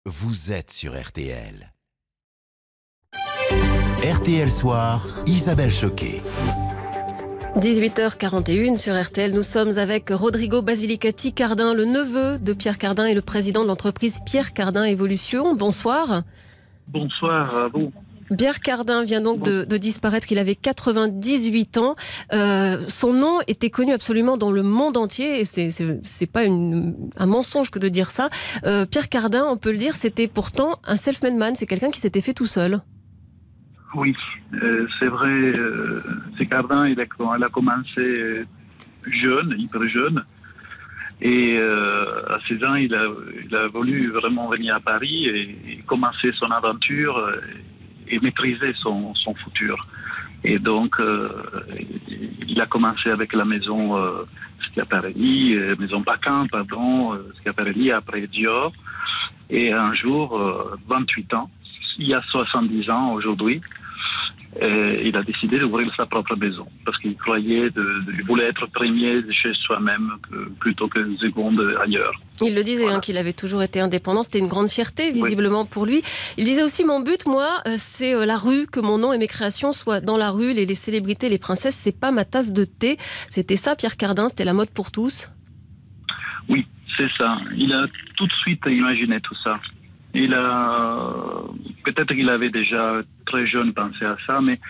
vous êtes sur RTL. RTL Soir, Isabelle Choquet. 18h41 sur RTL, nous sommes avec Rodrigo Basilicati Cardin, le neveu de Pierre Cardin et le président de l'entreprise Pierre Cardin Évolution. Bonsoir. Bonsoir à vous. Pierre Cardin vient donc de disparaître, il avait 98 ans. Son nom était connu absolument dans le monde entier et c'est pas un mensonge que de dire ça. Pierre Cardin, on peut le dire, c'était pourtant un self-made man, c'est quelqu'un qui s'était fait tout seul. Oui, c'est vrai. C'est Cardin, il a commencé jeune, hyper jeune. Et à 16 ans, il a voulu vraiment venir à Paris et commencer son aventure et maîtriser son futur. Et donc, il a commencé avec la maison Schiaparelli, maison Bacan, pardon, Schiaparelli, après Dior. Et un jour, 28 ans, il y a 70 ans aujourd'hui, il a décidé d'ouvrir sa propre maison parce qu'il croyait, il voulait être premier chez soi-même plutôt que seconde ailleurs. Il le disait, voilà. Qu'il avait toujours été indépendant, c'était une grande fierté visiblement pour lui. Il disait aussi, mon but, moi, c'est la rue, que mon nom et mes créations soient dans la rue, les célébrités, les princesses, c'est pas ma tasse de thé. C'était ça, Pierre Cardin, c'était la mode pour tous. Oui, c'est ça. Il a tout de suite imaginé tout ça. Peut-être qu'il avait déjà très jeune pensé à ça, mais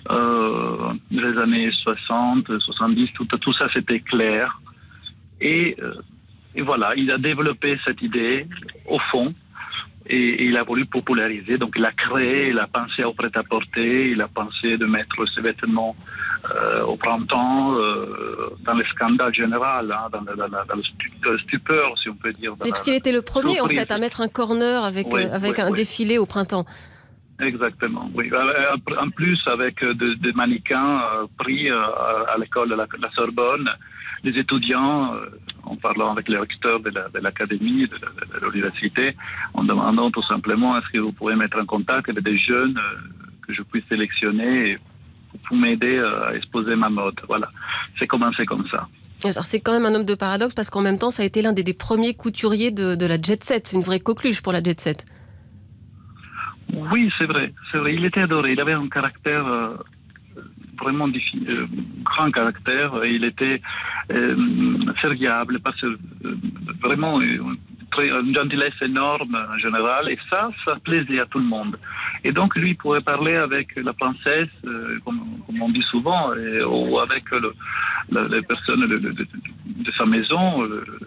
les années 60, 70, tout ça c'était clair. Et voilà, il a développé cette idée au fond et il a voulu populariser. Donc il a créé, il a pensé au prêt-à-porter, il a pensé de mettre ses vêtements au printemps, dans le scandale général, hein, dans le stupeur, si on peut dire. Parce qu'il était le premier, en fait, à mettre un corner avec un défilé au printemps. Exactement, oui. En plus, avec des mannequins pris à l'école de la Sorbonne, des étudiants, en parlant avec les recteurs de l'académie, de l'université, en demandant tout simplement est-ce que vous pouvez mettre en contact avec des jeunes que je puisse sélectionner pour m'aider à exposer ma mode. Voilà, c'est commencé comme ça. Alors c'est quand même un homme de paradoxe parce qu'en même temps, ça a été l'un des premiers couturiers de la jet set, une vraie coqueluche pour la jet set. Oui, c'est vrai. Il était adoré. Il avait un caractère vraiment grand caractère. Il était serviable, vraiment une gentillesse énorme en général. Et ça plaisait à tout le monde. Et donc, lui, il pouvait parler avec la princesse, comme on dit souvent, ou avec les personnes de sa maison,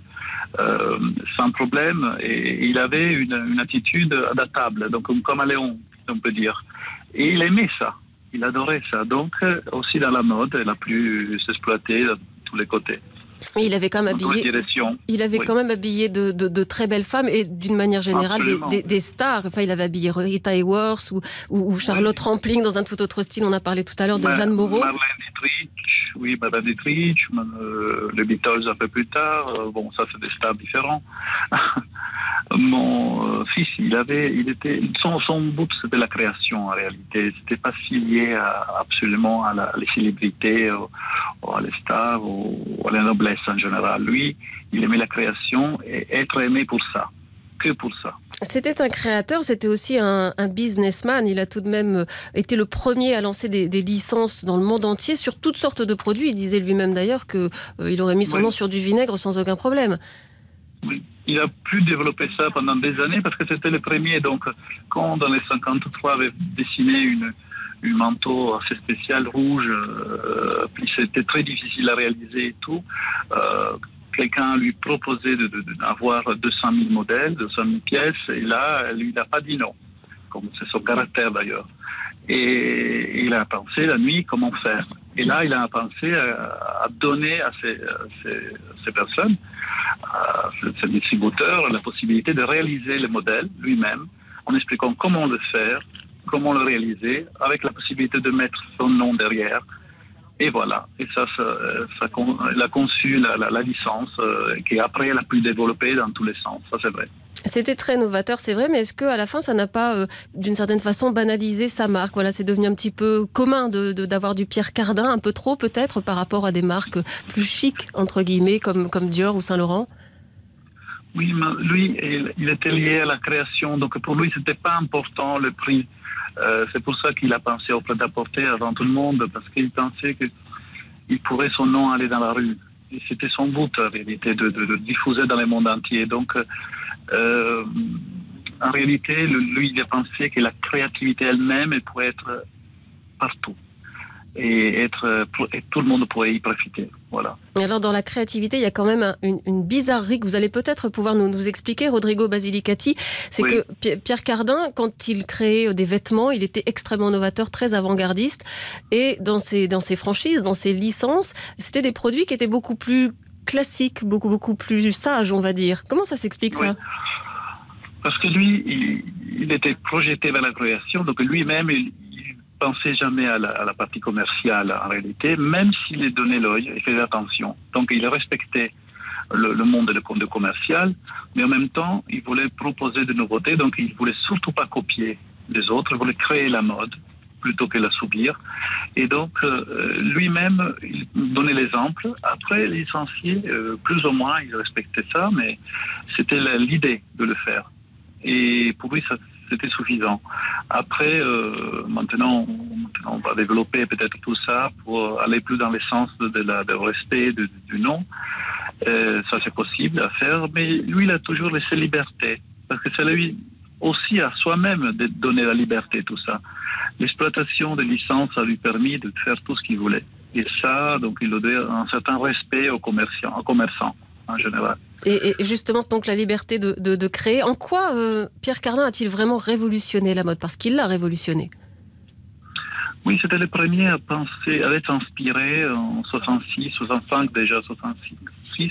sans problème. Et il avait une attitude adaptable, donc comme un Léon, on peut dire. Et il aimait ça. Il adorait ça. Donc, aussi dans la mode, elle a pu s'exploiter de tous les côtés. Oui, il avait quand même habillé de très belles femmes et d'une manière générale des stars. Enfin, il avait habillé Rita Hayworth ou Charlotte Rampling dans un tout autre style. On a parlé tout à l'heure de Jeanne Moreau. Marlène Dietrich, les Beatles un peu plus tard. Bon, ça c'est des stars différents. Mon fils, son but c'était la création en réalité. C'était pas si lié absolument à les célébrités, ou à les stars, ou à la noblesse en général. Lui, il aimait la création et être aimé pour ça, que pour ça. C'était un créateur, c'était aussi un businessman. Il a tout de même été le premier à lancer des licences dans le monde entier sur toutes sortes de produits. Il disait lui-même d'ailleurs qu'il aurait mis son nom sur du vinaigre sans aucun problème. Oui. Il a pu développer ça pendant des années parce que c'était le premier. Donc, quand dans les 53 avait dessiné une manteau assez spécial rouge, puis c'était très difficile à réaliser et tout, quelqu'un lui proposait d'avoir 200 000 modèles, 200 000 pièces, et là, lui n'a pas dit non, comme c'est son caractère d'ailleurs. Et il a pensé la nuit comment faire. Et là, il a pensé à donner à ces personnes, à ces distributeurs, la possibilité de réaliser le modèle lui-même, en expliquant comment le faire, comment le réaliser, avec la possibilité de mettre son nom derrière. Et voilà. Et ça il a conçu la licence, qui après elle a pu développer dans tous les sens. Ça, c'est vrai. C'était très novateur, c'est vrai, mais est-ce qu'à la fin, ça n'a pas, d'une certaine façon, banalisé sa marque ? Voilà, c'est devenu un petit peu commun d'avoir du Pierre Cardin, un peu trop peut-être, par rapport à des marques plus chic, entre guillemets, comme Dior ou Saint-Laurent ? Oui, mais lui, il était lié à la création, donc pour lui, c'était pas important le prix. C'est pour ça qu'il a pensé au prêt-à-porter avant tout le monde, parce qu'il pensait qu'il pourrait son nom aller dans la rue. Et c'était son but, en réalité, de diffuser dans le monde entier. Donc, en réalité, lui, il a pensé que la créativité elle-même, elle pourrait être partout. Et tout le monde pourrait y profiter. Voilà. Et alors, dans la créativité, il y a quand même une bizarrerie que vous allez peut-être pouvoir nous expliquer, Rodrigo Basilicati. C'est que Pierre Cardin, quand il créait des vêtements, il était extrêmement novateur, très avant-gardiste. Et dans ses franchises, dans ses licences, c'était des produits qui étaient beaucoup plus classiques, beaucoup plus sages, on va dire. Comment ça s'explique, ça ? Parce que lui, il était projeté vers la création, donc lui-même, il pensait jamais à la partie commerciale en réalité, même s'il est donné l'œil, il faisait attention. Donc il respectait le monde de commercial, mais en même temps, il voulait proposer de nouveautés, donc il voulait surtout pas copier les autres, il voulait créer la mode plutôt que la subir. Et donc lui-même, il donnait l'exemple. Après, les licenciés, plus ou moins, ils respectaient ça, mais c'était l'idée de le faire. Et pour lui, c'était suffisant. Après, maintenant, on va développer peut-être tout ça pour aller plus dans le sens de respect du nom. Ça, c'est possible à faire, mais lui, il a toujours laissé liberté. Parce que c'est lui aussi à soi-même de donner la liberté, tout ça. L'exploitation des licences a lui permis de faire tout ce qu'il voulait. Et ça, donc, il doit un certain respect aux commerçants en général. Et justement, donc la liberté de créer. En quoi Pierre Cardin a-t-il vraiment révolutionné la mode ? Parce qu'il l'a révolutionné. Oui, c'était le premier à penser, à être inspiré en 66, 65 déjà, 66,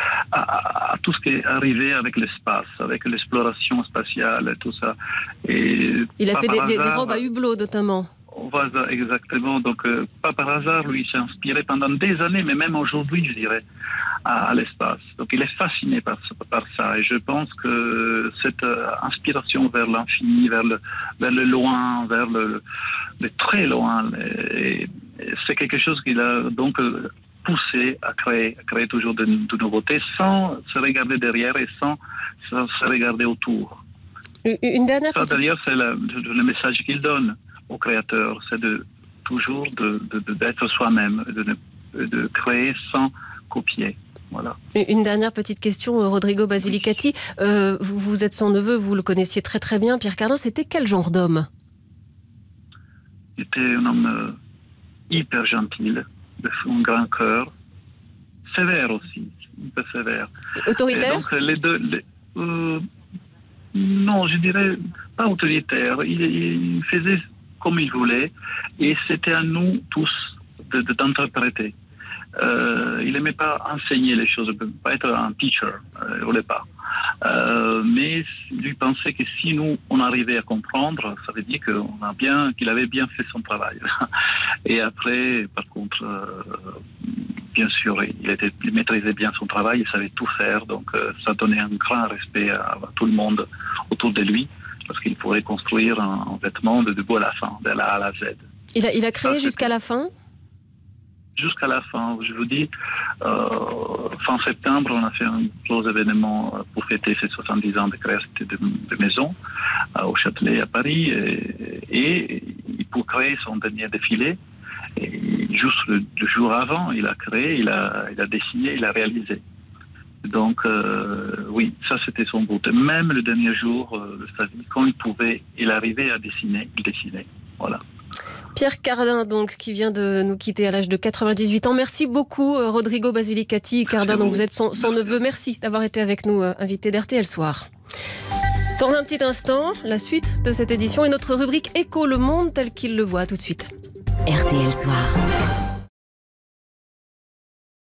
à tout ce qui est arrivé avec l'espace, avec l'exploration spatiale et tout ça. Et il a fait des robes à hublot notamment. Voilà, exactement. Donc, pas par hasard, lui, il s'est inspiré pendant des années, mais même aujourd'hui, je dirais, à l'espace. Donc, il est fasciné par ça. Et je pense que cette inspiration vers l'infini, vers le loin, vers le très loin, c'est quelque chose qu'il a donc poussé à créer toujours de nouveautés sans se regarder derrière et sans se regarder autour. Une dernière ça, d'ailleurs, c'est le message qu'il donne au créateur, c'est toujours d'être soi-même, de créer sans copier. Voilà. Une dernière petite question, Rodrigo Basilicati. Vous êtes son neveu, vous le connaissiez très très bien. Pierre Cardin, c'était quel genre d'homme ? Il était un homme hyper gentil, de un grand cœur, sévère aussi, un peu sévère. Autoritaire ? Donc, les deux... non, je dirais pas autoritaire. Il faisait comme il voulait, et c'était à nous tous d'interpréter. Il n'aimait pas enseigner les choses, pas être un teacher, il ne voulait pas. Mais lui pensait que si nous, on arrivait à comprendre, ça veut dire qu'il avait bien fait son travail. Et après, par contre, bien sûr, il maîtrisait bien son travail, il savait tout faire, donc ça donnait un grand respect à tout le monde autour de lui, parce qu'il pourrait construire un vêtement de debout à la fin, de la A à la Z. Il a créé jusqu'à la fin ? Jusqu'à la fin, je vous dis, fin septembre, on a fait un gros événement pour fêter ses 70 ans de création de maison au Châtelet à Paris, et pour créer son dernier défilé, et juste le jour avant, il a créé, il a dessiné, il a réalisé. Donc, oui, ça c'était son but. Même le dernier jour de sa vie, quand il arrivait à dessiner, il dessinait. Voilà. Pierre Cardin, donc, qui vient de nous quitter à l'âge de 98 ans. Merci beaucoup, Rodrigo Basilicati. Cardin, donc vous êtes son neveu. Merci d'avoir été avec nous, invité d'RTL Soir. Dans un petit instant, la suite de cette édition et notre rubrique Écho le monde tel qu'il le voit. Tout de suite. RTL Soir.